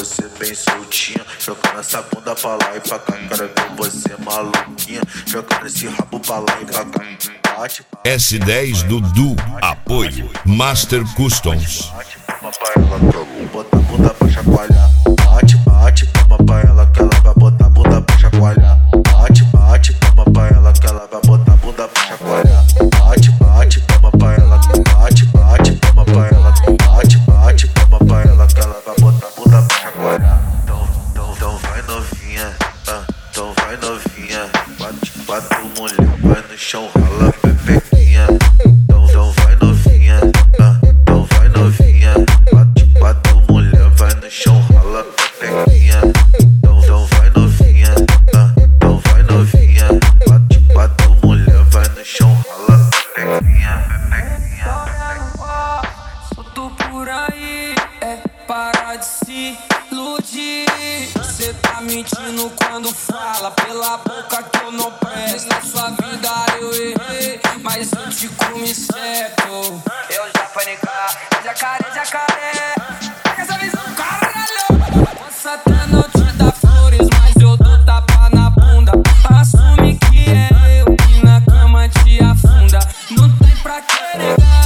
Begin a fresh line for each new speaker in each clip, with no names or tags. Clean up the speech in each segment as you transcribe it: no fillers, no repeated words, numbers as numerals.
você bem soltinha, jogando essa bunda pra lá e pra cá. Quero ver você maluquinha, jogando esse rabo pra lá e pra cá. Bate,
S10 Dudu, apoio Master Customs.
bate, palma pra ela que eu vou botar a bunda pra chacoalhar. Bate, bate, palma pra ela que ela vai botar a bunda pra chacoalhar. Bate, bate, palma pra ela que ela vai botar a bunda pra chacoalhar. Bate, bate, palma pra ela, bate, bate, palma pra ela, bate, bate, palma pra ela que ela vai botar a bunda pra chacoalhar. Então vai novinha, então vai novinha, bate, bate mulher, vai no chão, rala pepequinha. Então vai novinha, então vai novinha, bate, bate mulher, vai no chão, rala pepequinha. Então vai novinha, então vai novinha, bate, bate mulher, vai no chão, rala pepequinha, pepequinha.
Solto por aí, para de se iludir. Cê tá mentindo quando fala pela boca que eu não presto. Na sua vida eu errei, mas eu te comi certo. Eu já fui negar, jacaré, jacaré. Pega essa visão, caralho. Posso até não te dar flores, mas eu dou tapa na bunda. Assume que é eu que na cama te afunda. Não tem pra que negar.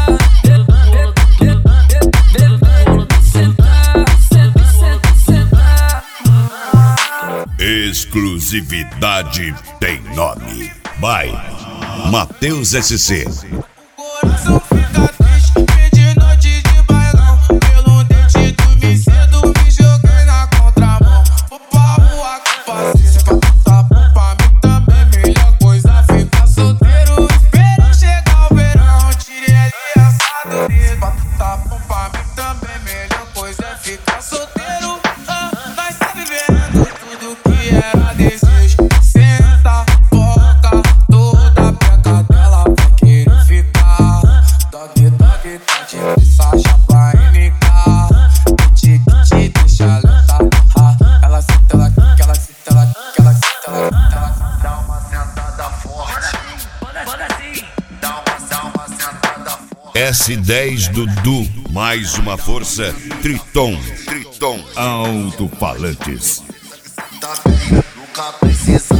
Exclusividade tem nome. By Matheus SC.
Coração fica triste, de noite de bailão. Pelo dente do me cedo, me joguei na contramão. Vou pra rua com paciência, pra tá bom pra mim também. Melhor coisa ficar solteiro, espero chegar o verão. Tirei ali essa dureza, pra tá bom pra mim também. Melhor coisa é ficar solteiro. Nós tá vivendo tudo que era desejo. Senta, foca, toda peca dela vai querer ficar. Dog, dog, tá de Sacha pra NK. Que te deixa lenta. Ela senta, ela quica, ela senta, ela quica, ela senta, ela quica, ela senta.
Dá uma sentada forte,
Manda assim.
dá uma sentada forte.
S10 Dudu, mais uma força. Triton, Triton, alto-falantes.
Tá bem, nunca precisa